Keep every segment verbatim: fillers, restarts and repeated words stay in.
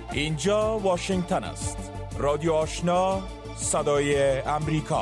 اینجا واشنگتن است. رادیو آشنا، صدای امریکا.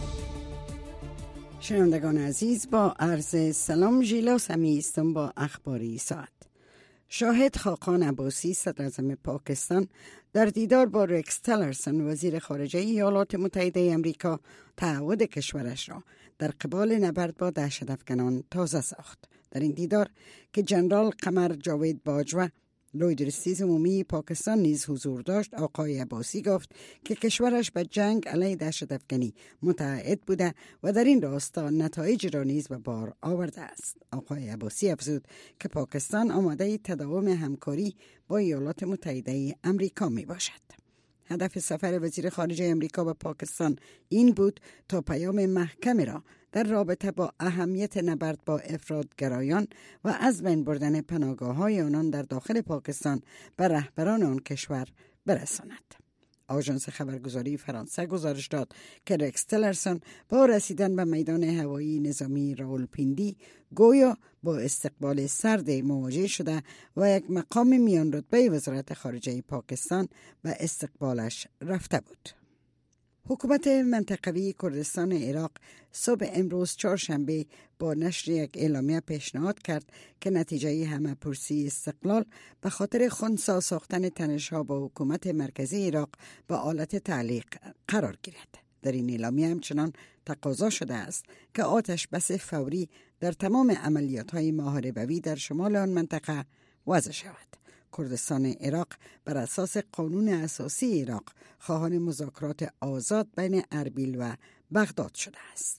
شنوندگان عزیز، با عرض سلام، ژیلا سمی هستم با اخباری ساعت. شاهد خاقان عباسی صدراعظم پاکستان در دیدار با رکس تلرسون وزیر خارجه ایالات متحده امریکا تعهد کشورش را در قبال نبرد با دهشت‌افکنان تازه ساخت. در این دیدار که جنرال قمر جاوید باجوه لوی درستیز عمومی پاکستان نیز حضور داشت، آقای عباسی گفت که کشورش به جنگ علیه دهشت‌افکنی متعهد بوده و در این راستا نتایج را نیز به بار آورده است. آقای عباسی افزود که پاکستان آماده تداوم همکاری با ایالات متحده امریکا می باشد. هدف سفر وزیر خارجه امریکا به پاکستان این بود تا پیام محکمی را در رابطه با اهمیت نبرد با افراط‌گرایان و از بین بردن پناهگاه‌های آنان در داخل پاکستان به رهبران آن کشور برساند. آژانس خبرگزاری فرانسه گزارش داد که رکس تلرسون با رسیدن به میدان هوایی نظامی راولپیندی گویا با استقبال سرد مواجه شده و یک مقام میان رتبه وزارت خارجه پاکستان به استقبالش رفته بود. حکومت منطقوی کردستان عراق صبح امروز چهارشنبه با نشر یک اعلامیه پیشنهاد کرد که نتیجه همه پرسی استقلال به خاطر خنثی ساختن تنش‌ها با حکومت مرکزی عراق به آلت تعلیق قرار گیرد. در این اعلامیه همچنان تقاضا شده است که آتش بس فوری در تمام عملیات‌های محاربوی در شمال آن منطقه وضع شود. کردستان عراق بر اساس قانون اساسی عراق خواهان مذاکرات آزاد بین اربیل و بغداد شده است.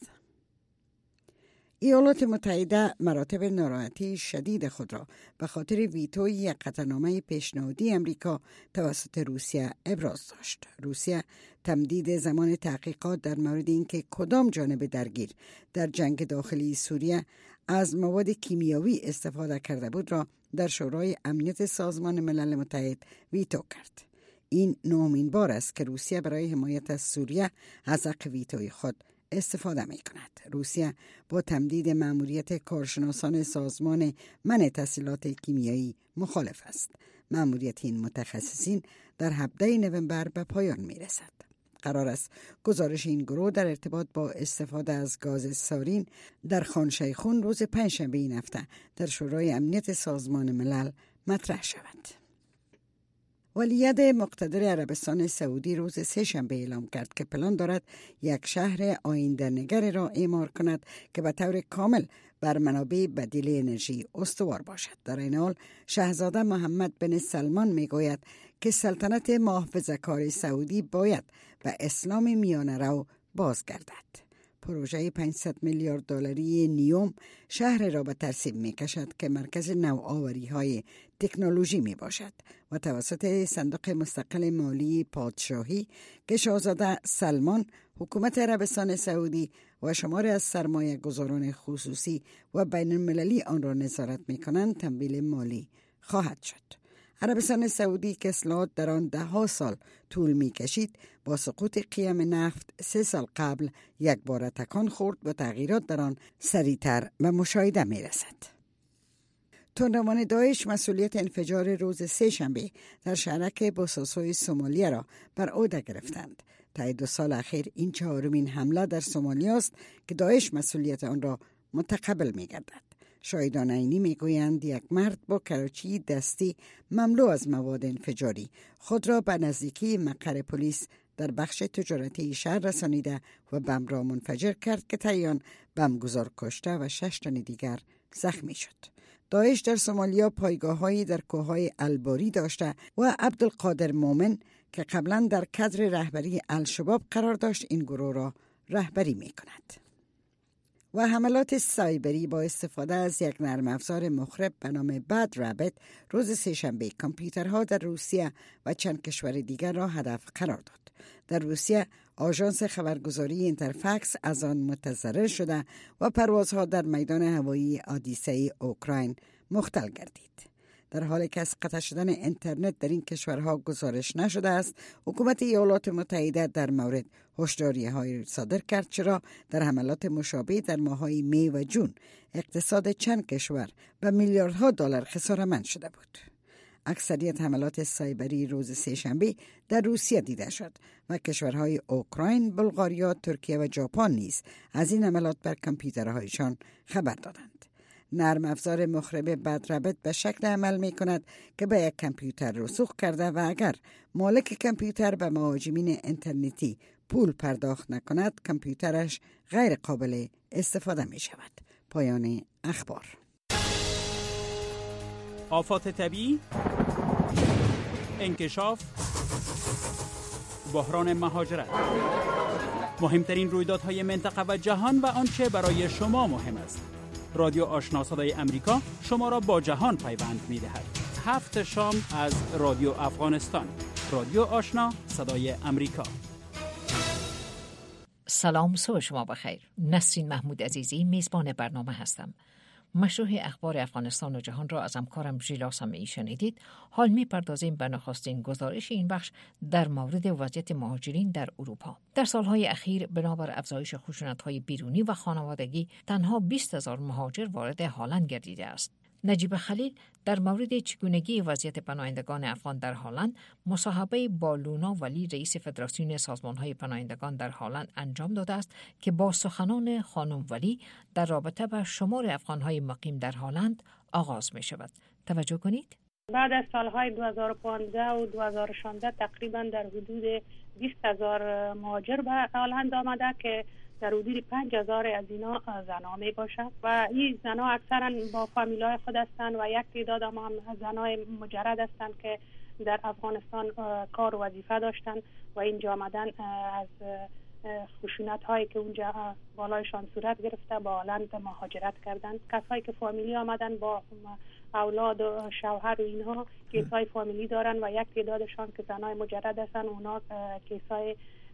ایالات متحده مراتب ناراحتی شدید خود را به خاطر ویتوی یک قطعنامه پیشنهادی امریکا توسط روسیه ابراز داشت. روسیه تمدید زمان تحقیقات در مورد اینکه کدام جانب درگیر در جنگ داخلی سوریه از مواد کیمیاوی استفاده کرده بود را در شورای امنیت سازمان ملل متحد ویتو کرد. این نومین بار است که روسیه برای حمایت از سوریه از حق ویتوی خود استفاده می کند. روسیه با تمدید مأموریت کارشناسان سازمان منع تسلیحات کیمیایی مخالف است. مأموریت این متخصصین در هفدهم نوامبر به پایان می رسد. قرار است گزارش این گروه در ارتباط با استفاده از گاز سارین در خان شیخون روز پنجشنبه این هفته در شورای امنیت سازمان ملل مطرح شود. ولیعهد مقتدر عربستان سعودی روز سه‌شنبه اعلام کرد که پلان دارد یک شهر آینده‌نگر را اعمار کند که به طور کامل بر منابع بدیل انرژی استوار باشد. در این حال شاهزاده محمد بن سلمان میگوید که سلطنت محافظه‌کار سعودی باید به اسلام میانه رو بازگردد. پروژه پانصد میلیارد دلاری نیوم شهر را به ترتیب می کشد که مرکز نوآوری های تکنولوژی می باشد و توسط صندوق مستقل مالی پادشاهی که شاهزاده سلمان، حکومت عربستان سعودی و شماری از سرمایه گذاران خصوصی و بین المللی آن را نظارت می کنند تمویل مالی خواهد شد. عربستان سعودی که اصلاحات در آن ده ها سال طول می کشید، با سقوط قیم نفت سه سال قبل یک بار تکان خورد و تغییرات در آن سریعتر به مشاهده می رسد. تندروان داعش مسئولیت انفجار روز سه شنبه در شهرک بوساسوی سومالیه را بر عهده گرفتند. تا دو سال اخیر این چهارمین حمله در سومالیا است که داعش مسئولیت آن را متقبل می گردد. شاهدان عینی میگویند یک مرد با کراچی دستی مملو از مواد انفجاری خود را به نزدیکی مقر پلیس در بخش تجارتی شهر رسانیده و بم را منفجر کرد که طی بمگذار کشته و شش تن دیگر زخمی شد. داعش در سومالیا پایگاه‌هایی در کوههای الباری داشته و عبدالقادر مومن که قبلا در کادر رهبری الشباب قرار داشت این گروه را رهبری می‌کند. و حملات سایبری با استفاده از یک نرم افزار مخرب به نام بد رابط روز سه‌شنبه کامپیوترها در روسیه و چند کشور دیگر را هدف قرار داد. در روسیه آژانس خبرگزاری اینترفکس از آن متضرر شده و پروازها در میدان هوایی آدیسه اوکراین مختل گردید. در حالی که از قطع شدن اینترنت در این کشورها گزارش نشده است، حکومت ایالات متحده در مورد هشداری‌های صادر کرد، چرا در حملات مشابه در ماه‌های می و جون اقتصاد چند کشور به میلیاردها دلار خساره‌مند شده بود. اکثریت حملات سایبری روز سه‌شنبه در روسیه دیده شد و کشورهای اوکراین، بلغاریا، ترکیه و ژاپن نیز از این حملات بر کامپیوترهایشان خبر دادند. نرم افزار مخرب بدربط به شکل عمل می کند که به یک کامپیوتر رسوخ کرده و اگر مالک کامپیوتر به مهاجمین اینترنتی پول پرداخت نکند، کامپیوترش غیر قابل استفاده می شود. پایان اخبار. آفات طبیعی، انکشاف، بحران مهاجرت، مهمترین رویدادهای منطقه و جهان و آنچه برای شما مهم است. رادیو آشنا صدای امریکا شما را با جهان پیوند می دهد. هفت شام از رادیو افغانستان. رادیو آشنا صدای امریکا. سلام، صبح شما بخیر. نسرین محمود عزیزی میزبان برنامه هستم. مشروع اخبار افغانستان و جهان را از همکارم ژیلا سامعی شنیدید. حال می‌پردازیم به نخستین گزارش این بخش در مورد وضعیت مهاجرین در اروپا. در سالهای اخیر بنابر افزایش خشونت‌های بیرونی و خانوادگی تنها بیست هزار مهاجر وارد هالند گردیده است. نجیب خلیل در مورد چگونگی وضعیت پناهندگان افغان در هالند مصاحبه با لونا ولی رئیس فدراسیون سازمان‌های پناهندگان در هالند انجام داده است که با سخنان خانم ولی در رابطه با شمار افغان‌های مقیم در هالند آغاز می‌شود. توجه کنید. بعد از سالهای دو هزار و پانزده و دو هزار و شانزده تقریبا در حدود بیست هزار مهاجر به هالند آمده که در حدود پنج هزار از اینا زنها می باشند و این زنها اکثرا با فامیلای خود هستند و یک تعداد هم زنهای مجرد هستند که در افغانستان کار و وظیفه داشتند و اینجا آمدن از خشونت هایی که اونجا بالایشان صورت گرفته با هالند مهاجرت کردند. کسایی که فامیلی آمدن با اولاد و شوهر و اینها کیسای فامیلی دارن و یک تعدادشان که زنهای مجرد هستند اونا کیسای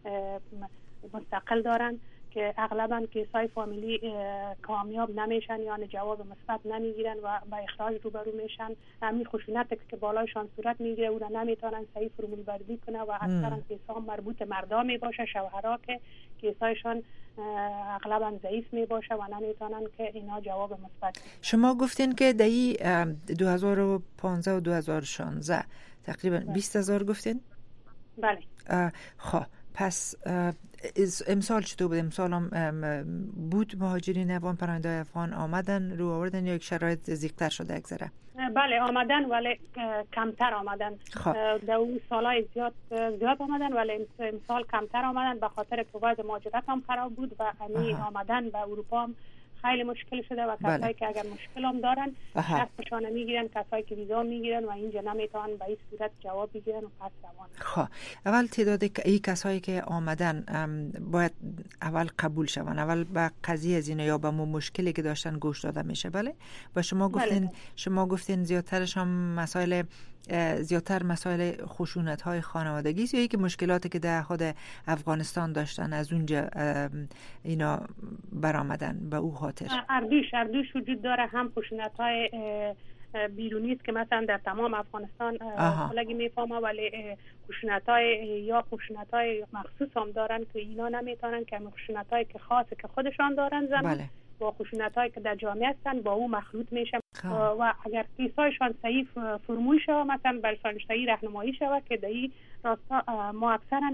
مستقل دارن که اغلباً کیسای فامیلی کامیاب نمیشن یا جواب مثبت نمیگیرن و با اخراج روبرو میشن. همین خشونت که بالایشان صورت میگیره اونا نمیتونن صحیح فرمول بردی کنه و اکثرا کیسا مربوط مردا میباشه، شوهرها که کیسایشان اغلباً ضعیف میباشه و نمیتونن که اینا جواب مثبت. شما گفتین که دهی دو هزار و پانزده و دو هزار و شانزده تقریبا بیست هزار گفتین؟ بله. خب پس امسال چطور بود؟ امسال هم بود مهاجرین افغان، پناهنده‌های افغان آمدن رو آوردن یا یک شرایط زیق‌تر شده اگذره؟ بله آمدن ولی کمتر آمدن. در اون سالهای زیاد زیاد آمدن ولی امسال کمتر آمدن به خاطر که وضع مهاجرت هم خراب بود و همین آمدن به اروپا هم خیلی مشکل شده و کسایی بله. که اگر مشکل هم دارن دستشان میگیرن، کسایی که ویزا میگیرن و اینجا نمیتونن به این صورت جواب بگیرن و پس روان. خب اول تعداد این کسایی که آمدن باید اول قبول شون، اول به قضیه از اینا یا به مشکلی که داشتن گوش داده میشه. بله و شما گفتین بله. شما گفتین زیادترش هم مسائل زیادتر مسائل خشونت های خانوادگی است یا اینکه مشکلاتی که در خود افغانستان داشتن از اونجا اینا برآمدن به او خاطر؟ اردوش اردوش وجود داره، هم خشونت های بیرونی است که مثلا در تمام افغانستان خلقی میفهمه ولی خشونت های یا خشونت های مخصوص هم دارن که اینا نمیتونن که خشونت هایی که خاصه که خودشان دارن زنان بله. با خشونت هایی که در جامعه هستن با او مخلوط میشن و اگر کیسایشان صحیح فرمول شود مثلا برشان صحیح راهنمایی شود که در این راستا ما اکثرا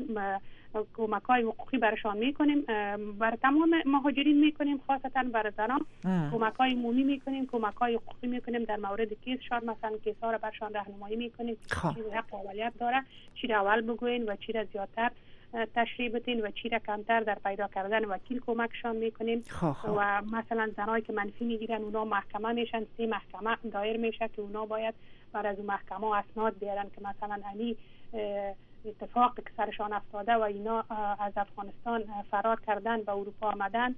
کمک های حقوقی برشان میکنیم، بر تمام مهاجرین میکنیم، خاصتا بر زنان کمک های عمومی میکنیم، کمک های حقوقی میکنیم در مورد کیسشان، مثلا کیس ها را برشان راهنمایی میکنیم چی حق اولیت داره، چی را اول بگوین و چی را زیادتر تشریح بدین و چی را کمتر در پیدا کردن وکیل کمکشان میکنیم. و مثلا زنایی که منفی میگیرن اونا محکمه میشن، سی محکمه دایر میشه که اونا باید بر از محکمه اسناد بیارن که مثلا علی اتفاقی که سرشان افتاده و اینا از افغانستان فرار کردن به اروپا آمدن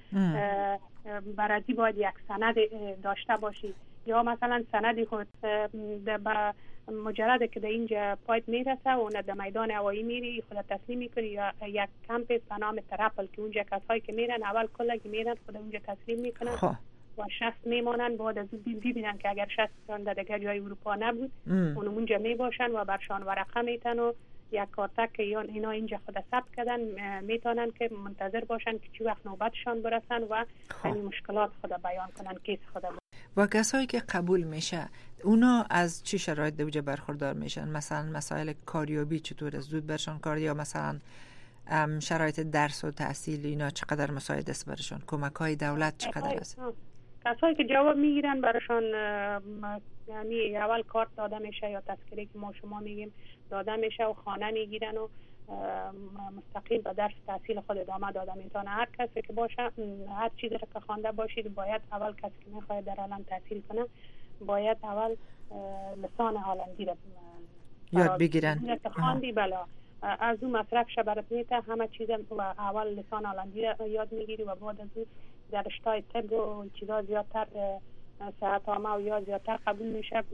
برازی باید یک سند داشته باشی یا مثلا سندی خود به مجرد که در اینجا پایت میرسه و در میدان هوایی میری خود تسلیم میکنی یا یک کمپ به نام ترپل که اونجا کسایی که میرن اول کلگی میرن خود اونجا تسلیم میکنن خب. و شخص میمانن بعد از اون ببینن که اگر شخصشان در دیگر جای اروپا نبود اون اونجا میباشن و برشان ورقه میتن و یک کارتک که اینا اینجا خود ثبت کردن میتونن که منتظر باشن که چی وقت نوبتشان برسن و این مشکلات خود بیان کنن کیس خود. و کسایی که قبول میشه اونا از چی شرایط دوجه برخوردار میشن؟ مثلا مسائل کاریابی چطور از زود برشان کار، یا مثلا شرایط درس و تحصیل اینا چقدر مساعد است برشان؟ کمک های دولت چقدر است؟ کسایی که جواب میگیرن برشان یعنی اول کارت داده میشه یا تذکره که ما شما میگیم داده میشه و خانه میگیرن و مستقیم به درس تحصیل خود ادامه داده میتونه. هر کسی که باشه، هر چیزی که خوانده باشید، باید اول کسی که میخواد در هلند تحصیل کنه باید اول لسان هلندی را یاد بگیرن. خواندی بلا از اون مصرف شه برات میته همه چیز و اول لسان هلندی را یاد میگیری و بعد از اون در رشته طب و چیزا زیادتر صحت عامه و یا زیادتر قبول میشه،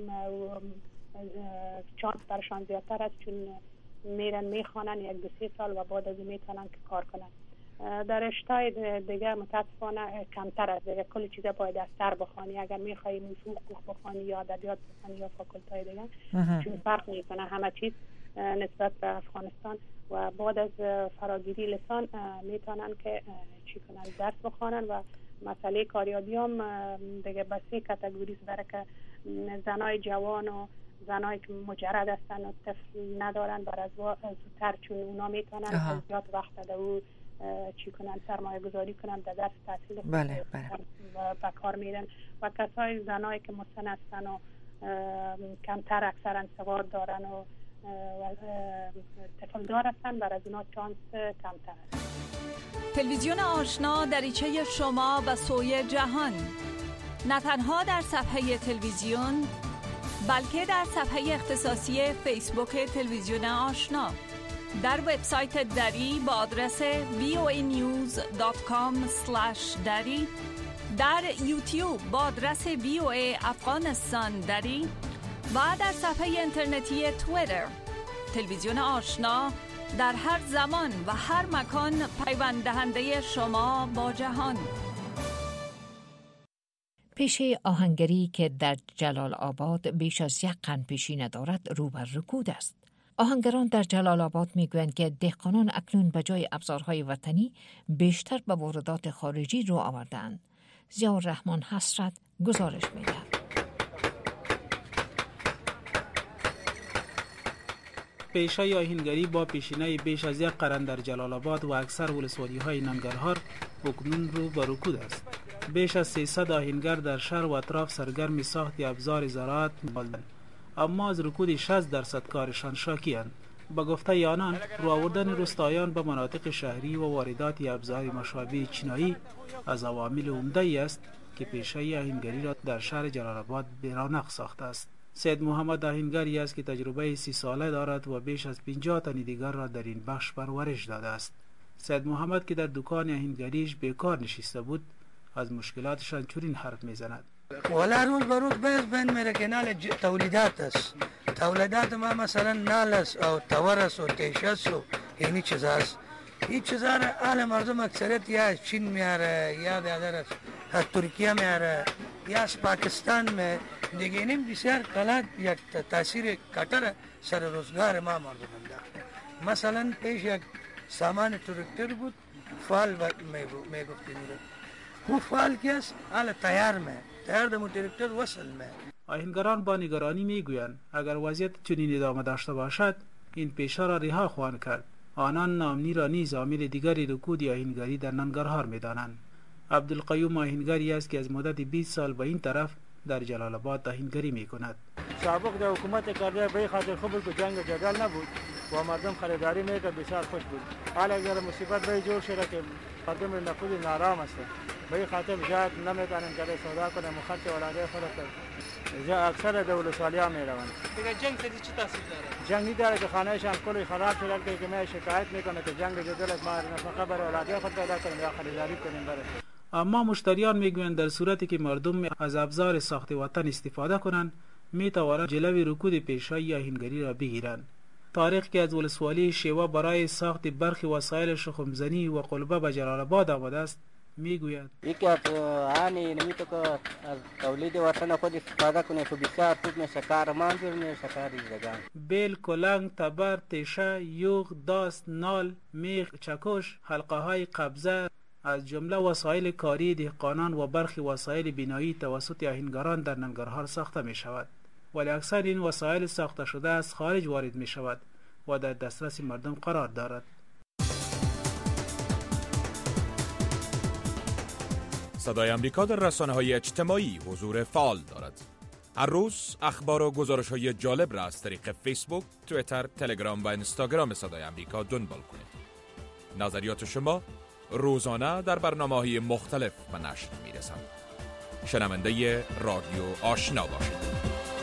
چانس برشان زیادتر است چون میرن میخوانن یک دو سه سال و بعد از میتونن که کار کنن. در رشته دیگه متاسفانه کمتر است، دیگه کل چیزا باید از سر بخوانی. اگر میخوای حقوق بخوانی یا ادبیات بخوانی یا فاکولتای دیگه چون فرق میکنه همه چیز نسبت به افغانستان. و بعد از فراگیری لسان میتونن که چی کنن، درس بخوانن. و مسئله کاریابی هم دیگه به سه کاتگوری است، برای که زنای جوان و زنایی که مجرد هستن و طفل ندارن بر از زودتر، چون اونا میتونن زیاد وقت ده و چی کنن، سرمایه گذاری کنن در درس تحصیل بله بله و کار میرن. و کسای زنایی که مسن هستن و کمتر اکثرا سواد دارن و طفل دار هستن، بر از اونا چانس کمتر است. تلویزیون آشنا دریچه شما به سوی جهان، نه تنها در صفحه تلویزیون بلکه در صفحه اختصاصی فیسبوک تلویزیون آشنا، در وبسایت دری با آدرس وی او ای نیوز دات کام اسلش دری، در یوتیوب با آدرس وی او ای افغانستان دری و در صفحه اینترنتی توییتر. تلویزیون آشنا در هر زمان و هر مکان پیوند دهنده شما با جهان. پیشه آهنگری که در جلال آباد بیش از یک قرن پیشینه دارد رو بر رکود است. آهنگران در جلال آباد میگویند که دهقانان اکنون به جای ابزارهای وطنی بیشتر به واردات خارجی رو آوردند. ضیاءالرحمن حسرت گزارش می‌دهد. پیشه آهنگری با پیشینه بیش از یک قرن در جلال آباد و اکثر ولسوالی‌های ننگرهار اکنون رو به رکود است. بیش از سیصد آهنگر در شهر و اطراف سرگرم ساخت ابزار زراعت می‌باشند، اما از رکود شصت درصد کارشان شاکی‌اند. با گفته آنان، رو آوردن روستاییان به مناطق شهری و واردات ابزار مشابه چینایی از عوامل عمده است که پیشه آهنگری را در شهر جلال آباد به رونق ساخته است. سید محمد آهنگری است که تجربه سی ساله دارد و بیش از پنجاه تن دیگر را در این بخش پرورش داده است. سید محمد که در دکان آهنگریش بیکار نشسته بود، از مشکلاتشان چنین حرف میزند. والا روز به روز بس بین میره که نال تولیدات است. تولیدات ما مثلا نال است او تور است و تیش است و اینی چیز است. این چیزا را اهل مردم اکثریت یا چین میاره یا دیگر از ترکیه میاره یا از پاکستان می دیگه اینیم بسیار غلط یک تاثیر کتر سر روزگار ما مردم انداخته. مثلا پیش یک سامان ترکتر بود، فال میگفتیم او فال که است اهل تیار می تیار دمو ترکتر وصل می. آهنگران با نگرانی میگویند اگر وضعیت چنین ادامه داشته باشد این پیشه را رها خواهند کرد. آنان نامنی را نیز عامل دیگری رکود آهنگری در ننگرهار می‌دانند. عبدالقیوم آهنگری است که از مدت بیست سال به این طرف در جلال آباد آهنگری می‌کند. سابق در حکومت کرده به خاطر خوب بود که جنگ جدل نبود و مردم خریداری می‌کرد، بسیار خوش بود. حالا اگر مصیبت به جور شده که مردم نخود نارام است، به خاطر جات نمی‌تونن که سودا کنه مخاط ولاده خود جا اکثر دولت‌سالیا می‌روند. دیگه جنگ چه چی تاثیر داره؟ جنگی داره که خانه‌شان کلی خراب شده که ما شکایت می‌کنه که جنگ جدل است، ما نفقه برای ولاده خود پیدا کنیم یا خریداری کنیم برای. اما مشتریان میگویند در صورتی که مردم از ابزار ساخت وطن استفاده کنند میتوانند جلوی رکود پیشه آهنگری را بگیرند. طارق که از ولسوالی شیوا برای ساخت برخی وسایل شخمزنی و قلبه به جلال آباد آمده است میگوید یکی از آنی نمیتو که از تولید وطن خود استفاده کنه که بسیار خوب میشه، کار منظور میشه، کار دیگران. بیل، کلنگ، تبر، تیشه، یوغ، داست، نال، میخ، چکش، حلقه های قبضه، از جمله وسایل کاری دهقانان و برخی وسایل بینایی توسط آهنگران در ننگرهار ساخته می شود، ولی اکثر این وسایل ساخته شده از خارج وارد می شود و در دسترس مردم قرار دارد. صدای امریکا در رسانه‌های اجتماعی حضور فعال دارد. هر روز اخبار و گزارش‌های جالب را از طریق فیسبوک، توییتر، تلگرام و اینستاگرام صدای امریکا دنبال کنید. نظریات شما روزانه در برنامه‌های مختلف به نشر می‌رسند. شنونده رادیو آشنا باشید.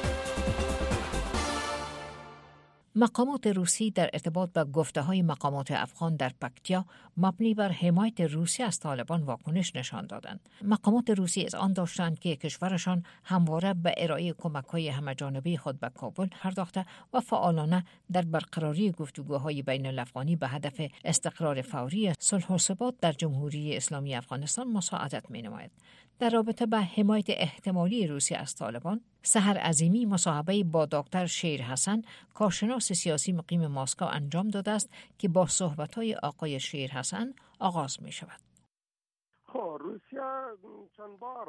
مقامات روسی در ارتباط با گفته‌های مقامات افغان در پکتیا مبنی بر حمایت روسیه از طالبان واکنش نشان دادند. مقامات روسی از آن داشتند که کشورشان همواره به ارائه کمک‌های همه‌جانبه خود به کابل پرداخته و فعالانه در برقراری گفتگوهای بین الافغانی به هدف استقرار فوری، صلح و ثبات در جمهوری اسلامی افغانستان مساعدت می‌نماید. در رابطه با حمایت احتمالی روسیه از طالبان، سحر عظیمی مصاحبه با دکتر شیر حسن، کارشناس سیاسی مقیم مسکو انجام داده است که با صحبت‌های آقای شیر حسن آغاز می شود. خب روسیه چند بار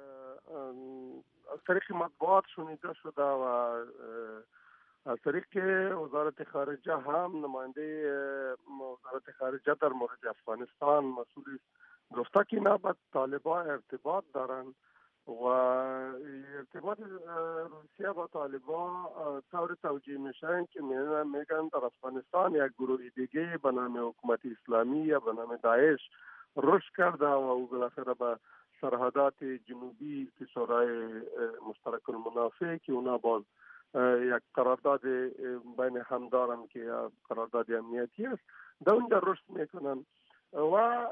از طریق مطبوعات شنیده شده و از طریق وزارت خارجه هم نماینده وزارت خارجه در مورد افغانستان مسئول گفته که نه با طالبان ارتباط دارن و ارتباط روسیه با طالبان طور توجیه میشن که میگن در افغانستان یک گروه دیگه به نام حکومت اسلامی یا به نام داعش رشد کرده و او بالاخره به سرحدات جنوبی کشورهای مشترک المنافع که اونا باز یک قرارداد بین هم دارن که قرارداد امنیتی است در اونجا رشد میکنن و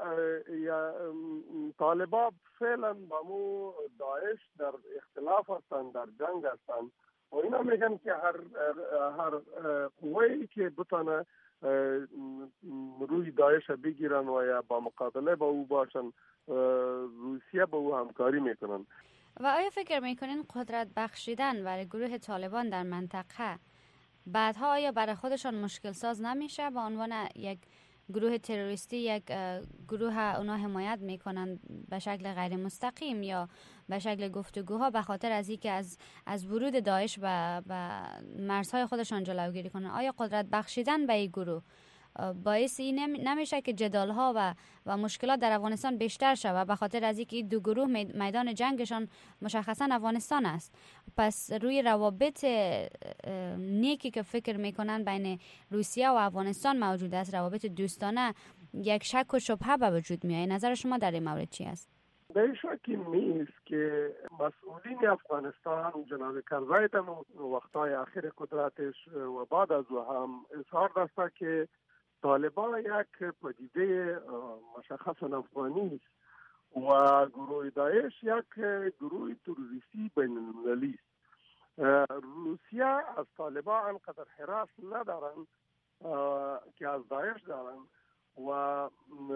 طالبان فعلا با مو داعش در اختلاف هستند، در جنگ هستند و اینا میگن که هر هر قوه‌ای که بتونه روی داعش بگیرن و یا با مقابله با او باشن روسیه با او همکاری میکنن. و آیا فکر میکنین قدرت بخشیدن برای گروه طالبان در منطقه بعدها آیا برای خودشان مشکل ساز نمیشه؟ به عنوان یک گروه تروریستی یک گروه اونا حمایت میکنن به شکل غیر مستقیم یا به شکل گفتگوها به خاطر از اینکه از از ورود داعش به مرزهای خودشان جلوگیری کنن. آیا قدرت بخشیدن به این گروه باعث این نمیشه که جدالها و و مشکلات در افغانستان بیشتر شود به خاطر از اینکه این دو گروه میدان جنگشان مشخصا افغانستان است؟ پس روی روابط نیکی که فکر میکنن بین روسیه و افغانستان موجود است، روابط دوستانه، یک شک و شبهه به وجود میاد. نظر شما در این مورد چی است؟ به شکی نیست که مسئولین افغانستان جناب کرزی در وقتهای آخر قدرتش و بعد از او هم اظهار داشته که طالبان یک پدیده مشخص افغانی است و گروه داعش یک گروه تروریستی بین المللی است. روسیه از طالبان انقدر حراس ندارن که از داعش دارن و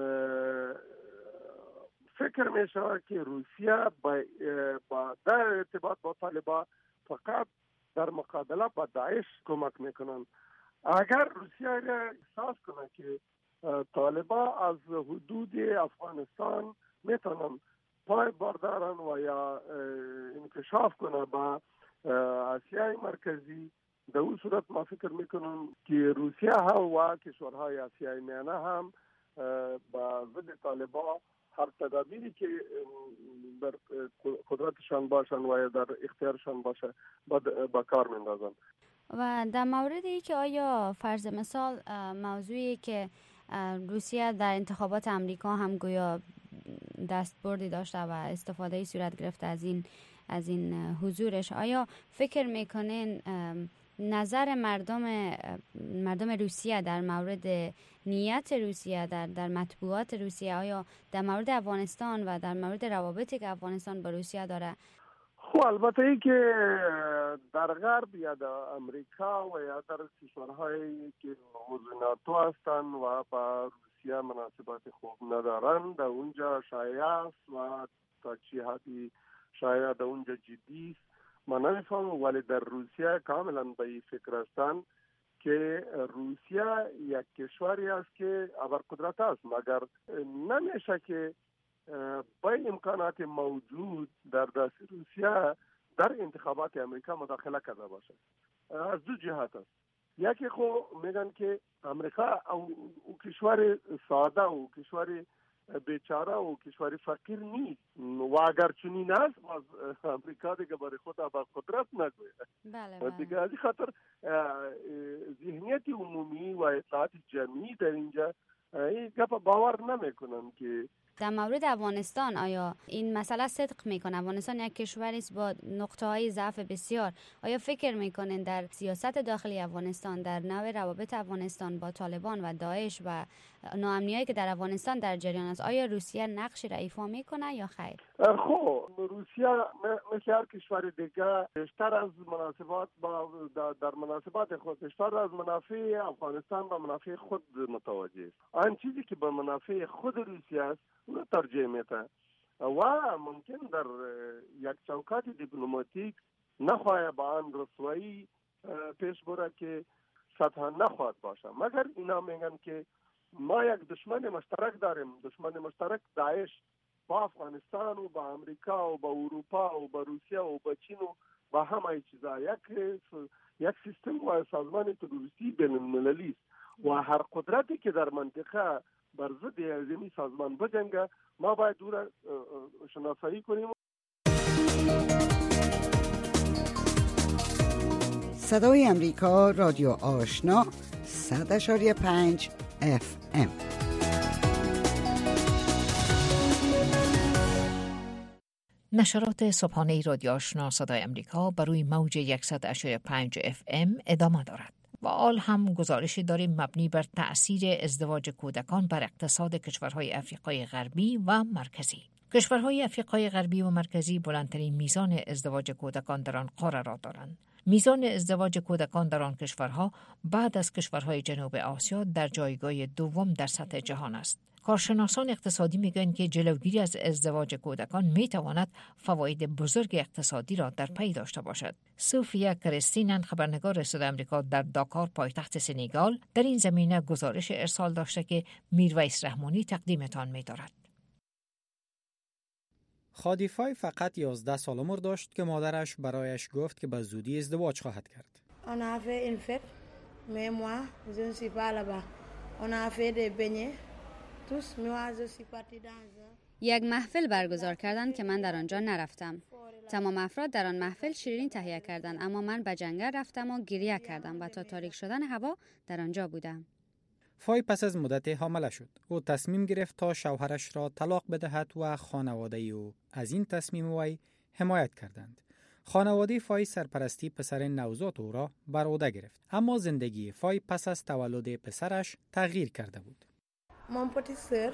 فکر می شود که روسیه با, با در ارتباط با طالبان فقط در مقابله با داعش کمک میکنن. اگر روسیه احساس کنه که طالبان از حدود افغانستان میتونن پای بردارن و یا انکشاف کنه با آسیای مرکزی، در اون صورت ما فکر میکنم که روسیه هم و کشورهای آسیای میانه هم با ضد طالبان هر تدابیری که در قدرتشان باشن و در اختیارشان باشه با کار میندازن. و در موردی که آیا فرض مثال موضوعی که روسیه در انتخابات امریکا هم گویا دستبردی داشته و استفاده صورت گرفته از این از این حضورش، آیا فکر میکنین نظر مردم مردم روسیه در مورد نیت روسیه در در مطبوعات روسیه آیا در مورد افغانستان و در مورد روابطی که افغانستان با روسیه داره؟ خب البته ای که در غرب یا در امریکا و یا در کشورهایی که عضو ناتو هستن و با روسیه مناسبات خوب ندارن در اونجا شایع است و تا چی حدی شایع در اونجا جدی است. من نمیفهمم، ولی در روسیه کاملا به این فکر هستن که روسیه یک کشوری است که ابرقدرت است، مگر نمیشه که با امکانات موجود در دست روسیه در انتخابات امریکا مداخله کرده باشد. از دو جهت است. یکی خو میگن که امریکا او, او کشور ساده و کشور بیچاره و کشور فقیر نیست و اگر چنین است باز امریکا دیگه برای خود با قدرت نگوید. بله بله. دیگه از این خاطر ذهنیت عمومی و اطلاعات جمعی در اینجا این گپ باور نمیکنن که در مورد افغانستان آیا این مسئله صدق میکنه؟ افغانستان یک کشوری است با نقطه های ضعف بسیار. آیا فکر میکنین در سیاست داخلی افغانستان، در نوع روابط افغانستان با طالبان و داعش و ناامنیایی که در افغانستان در جریان است، آیا روسیه نقشی را ایفا میکنه یا خیر؟ خب روسیه مثل هر کشور دیگه بیشتر از مناسبات با در مناسبات خود بیشتر از منافع افغانستان و منافع خود متوجه است. آن چیزی که به منافع خود روسیه است اون ترجیح میده و ممکن در یک چوکات دیپلماتیک نخواهد با آن رسوایی پیش بره که سطح نخواهد باشه. مگر اینا میگن که ما یک دشمن مشترک داریم، دشمن مشترک داعش با افغانستان و با امریکا و با اروپا و با روسیه و با چین و با همه چیزا یک یک سیستم و سازمان تروریستی بین المللی است و هر قدرتی که در منطقه بر ضد ازمی سازمان بجنگه ما باید دور شناسایی کنیم. صدای امریکا، رادیو آشنا، صد اشاری پنج اف ام. نشرات صبحانه رادیو آشنا صدای امریکا بر روی موج صد اشاری پنج اف ام ادامه دارد. و آل هم گزارشی داریم مبنی بر تأثیر ازدواج کودکان بر اقتصاد کشورهای افریقای غربی و مرکزی. کشورهای افریقای غربی و مرکزی بلندترین میزان ازدواج کودکان در آن قاره را دارند. میزان ازدواج کودکان در آن کشورها بعد از کشورهای جنوب آسیا در جایگاه دوم در سطح جهان است. کارشناسان اقتصادی میگویند که جلوگیری از ازدواج کودکان میتواند فواید بزرگ اقتصادی را در پی داشته باشد. سوفیا کریستینن، خبرنگار صدای آمریکا در داکار پایتخت سنگال، در این زمینه گزارش ارسال داشته که میرویس رحمانی تقدیمتان می‌دارد. خادیفای فقط یازده سال عمر داشت که مادرش برایش گفت که به زودی ازدواج خواهد کرد. On a fait une fête, mais moi je ne suis pas là-bas. On a fait des beignets. یک محفل برگزار کردند که من در آنجا نرفتم. تمام افراد در آن محفل شیرینی تهیه کردند، اما من به جنگل رفتم و گریه کردم و تا تاریک شدن هوا در آنجا بودم. فای پس از مدت حامله شد. او تصمیم گرفت تا شوهرش را طلاق بدهد و خانواده او از این تصمیم وی حمایت کردند. خانواده فای سرپرستی پسر نوزاد او را بر عهده گرفت، اما زندگی فای پس از تولد پسرش تغییر کرده بود. Mon petite sœur,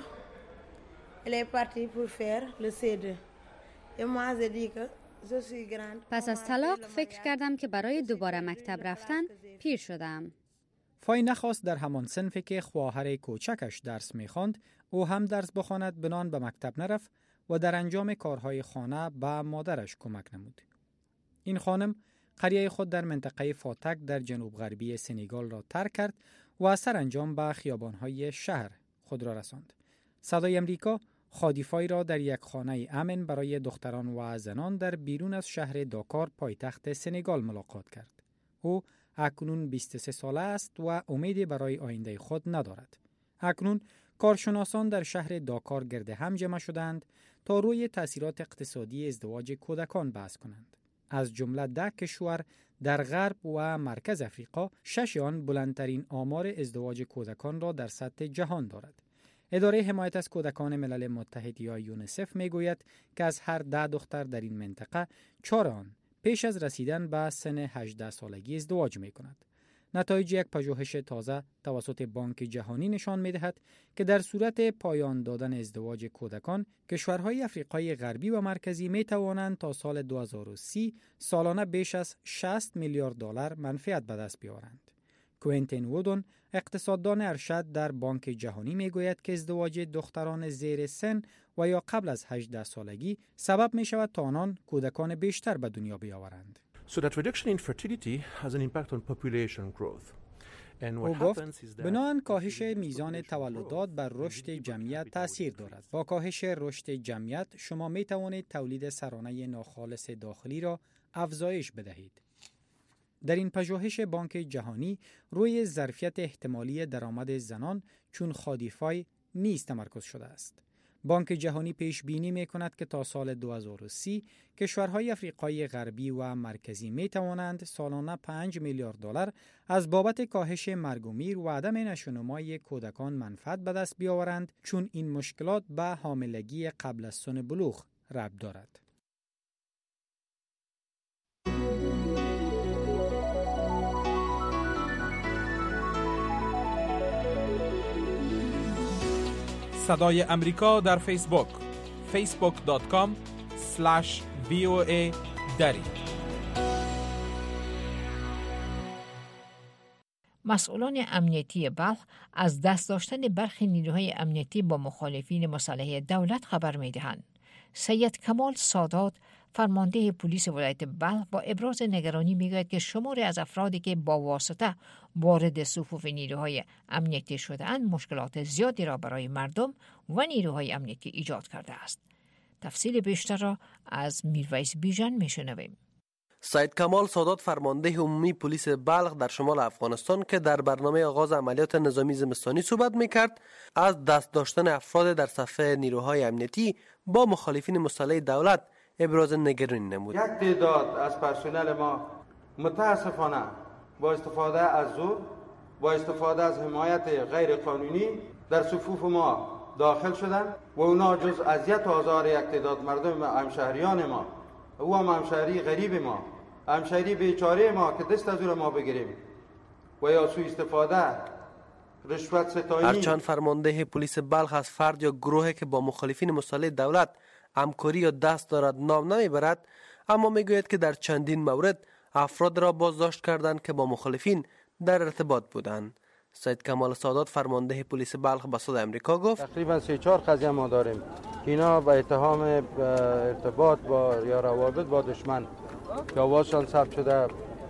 elle est partie pour faire le سی دو. Et moi j'ai dit que je suis grande. پس از طلاق فکر کردم که برای دوباره مکتب رفتن پیر شدم. فای نخواست در همان صنفی که خواهر کوچکش درس می‌خواند او هم درس بخواند بنان به مکتب نرفت و در انجام کارهای خانه به مادرش کمک نمود. این خانم قریه خود در منطقه فاتک در جنوب غربی سنگال را ترک کرد و سرانجام به خیابان‌های شهر خود را رساند. صدای امریکا خادیفای را در یک خانه امن برای دختران و زنان در بیرون از شهر داکار پایتخت سنگال ملاقات کرد. او اکنون بیست و سه ساله است و امیدی برای آینده خود ندارد. اکنون کارشناسان در شهر داکار گرد هم جمع شدند تا روی تأثیرات اقتصادی ازدواج کودکان بحث کنند. از جمله ده کشور در غرب و مرکز افریقا، شش آن بلندترین آمار ازدواج کودکان را در سطح جهان دارد. اداره حمایت از کودکان ملل متحد یا یونیسف میگوید که از هر ده دختر در این منطقه چهار آن پیش از رسیدن به سن هجده سالگی ازدواج میکند. نتایج یک پژوهش تازه توسط بانک جهانی نشان می‌دهد که در صورت پایان دادن ازدواج کودکان، کشورهای افریقای غربی و مرکزی می‌توانند تا سال دو هزار و سی سالانه بیش از شصت میلیارد دلار منفعت به دست بیاورند. کوینتین وودون، اقتصاددان ارشد در بانک جهانی میگوید که ازدواج دختران زیر سن و یا قبل از هجده سالگی سبب می‌شود تا آنان کودکان بیشتر به دنیا بیاورند. So that reduction in fertility has an impact on population growth. او گفت بنابراین کاهش میزان تولدات بر رشد جمعیت تاثیر دارد. با کاهش رشد جمعیت شما می توانید تولید سرانه ناخالص داخلی را افزایش بدهید. در این پژوهش بانک جهانی روی ظرفیت احتمالی درآمد زنان چون خادیفای نیز تمرکز شده است. بانک جهانی پیش بینی می کند که تا سال دو هزار و سی کشورهای افریقای غربی و مرکزی می توانند سالانه پنج میلیارد دلار از بابت کاهش مرگ و میر و عدم نشونمایی کودکان منفعت به دست بیاورند، چون این مشکلات به حاملگی قبل از سن بلوغ ربط دارد. صدای امریکا در فیسبوک فیسبوک دات کام اسلش وی او ای دری. مسئولان امنیتی بلخ از دست داشتن برخی نیروهای امنیتی با مخالفین مسلح دولت خبر می‌دهند. سید کمال سادات، فرمانده پلیس ولایت بلخ، با ابراز نگرانی میگوید که شماری از افرادی که با واسطه وارد صفوف نیروهای امنیتی شده‌اند مشکلات زیادی را برای مردم و نیروهای امنیتی ایجاد کرده است. تفصیل بیشتر را از میرویس بیژن میشنویم. سید کمال سادات، فرمانده عمومی پلیس بلخ در شمال افغانستان که در برنامه آغاز عملیات نظامی زمستانی صحبت میکرد، از دست داشتن افراد در صفحه نیروهای امنیتی با مخالفین مسلح دولت ابراز نگرانی نمود. یک تعداد از پرسنل ما متاسفانه با استفاده از زور، با استفاده از حمایت غیر قانونی در صفوف ما داخل شدند و اونا جز اذیت و آزار یک تعداد مردم همشهریان ما و هم همشهری غریب ما، همشهری بیچاره ما که دست از ما بگیریم و یا سوء استفاده، رشوت ستایی. هرچند فرمانده پلیس بلخ از فرد یا گروهی که با مخالفین مسلح دولت همکاری یا دست دارد نام نمیبرد، اما میگوید که در چندین مورد افراد را بازداشت کردند که با مخالفین در ارتباط بودند. سید کمال سادات، فرمانده پلیس بلخ، به صدای امریکا گفت تقریبا سه چهار قضیه ما داریم اینا به اتهام ارتباط با یا روابط با دشمن که آوازشان ثبت شده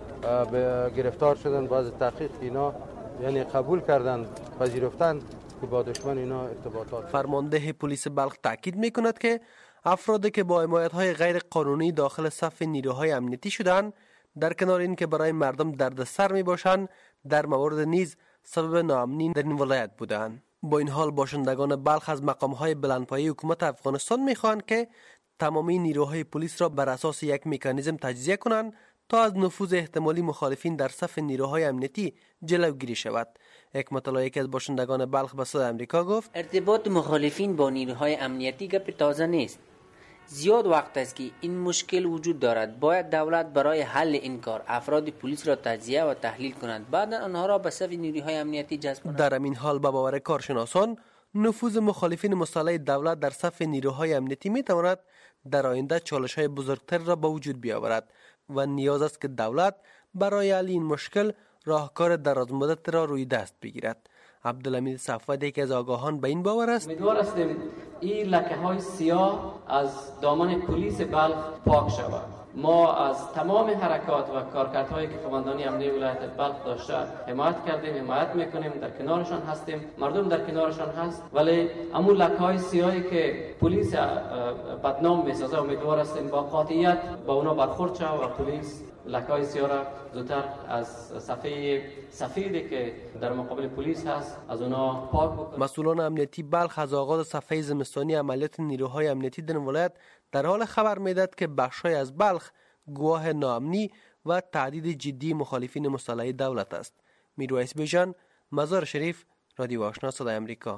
به گرفتار شدن. باز تحقیق اینا یعنی قبول کردن، پذیرفتن که با دشمن اینا ارتباطات. فرمانده پلیس بلخ تاکید میکند که افرادی که با حمایت‌های غیر قانونی داخل صف نیروهای امنیتی شدند، در کنار این که برای مردم دردسر میباشند، در موارد نیز سبب ناامنی در این ولایت بودند. با این حال باشندگان بلخ از مقام‌های بلندپایه حکومت افغانستان میخواهند که تمامی نیروهای پلیس را بر اساس یک مکانیزم تجزیه کنند تا از نفوذ احتمالی مخالفین در صف نیروهای امنیتی جلوگیری شود. حکمت الله، یکی از باشندگان بلخ، به صدای امریکا گفت ارتباط مخالفین با نیروهای امنیتی گپ تازه نیست. زیاد وقت است که این مشکل وجود دارد. باید دولت برای حل این کار افراد پلیس را تجزیه و تحلیل کند، بعد آنها را به صف نیروهای امنیتی جذب کند. در این حال به باور کارشناسان نفوذ مخالفین مسلح دولت در صف نیروهای امنیتی میتواند در آینده چالش‌های بزرگتر را به وجود بیاورد و نیاز است که دولت برای حل این مشکل راهکار درازمدت را روی دست بگیرد. عبدالحمید صفوت، یکی از آگاهان، به این باور است امیدوار هستیم این لکه های سیاه از دامن پلیس بلخ پاک شود. ما از تمام حرکات و کارکردهایی که قماندانی امنیتی ولایت بلخ داشته حمایت کردیم، حمایت میکنیم، در کنارشان هستیم، مردم در کنارشان هست، ولی امون لکه های سیاهی که پلیس بدنام میسازه امیدوار هستیم با قاطعیت با اونا برخورد شود و پلیس لکای سیاه را زودتر از صفحه سفیدی که در مقابل پلیس هست از اونا پاک بکنه. مسئولان امنیتی بلخ از آغاز صفحه زمستانی عملیات نیروهای امنیتی در ولایت در حال خبر میداد که بخشای از بلخ گواه ناامنی و تهدید جدی مخالفین مسلح دولت است. میرویس بیژن، مزار شریف، رادیو آشنا، صدای امریکا.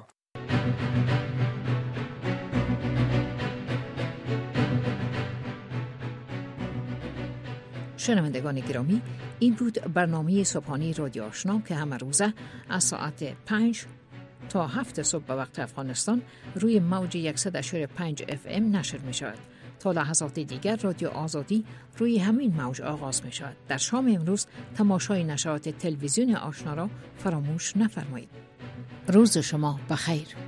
شنوندگان گرامی، این بود برنامه صبحانه رادیو آشنا که همه روزه از ساعت پنج تا هفت صبح به وقت افغانستان روی موج صد و پنج اف ام نشر می شود. تا لحظات دیگر رادیو آزادی روی همین موج آغاز می شود. در شام امروز تماشای نشرات تلویزیون آشنا را فراموش نفرمایید. روز شما بخیر.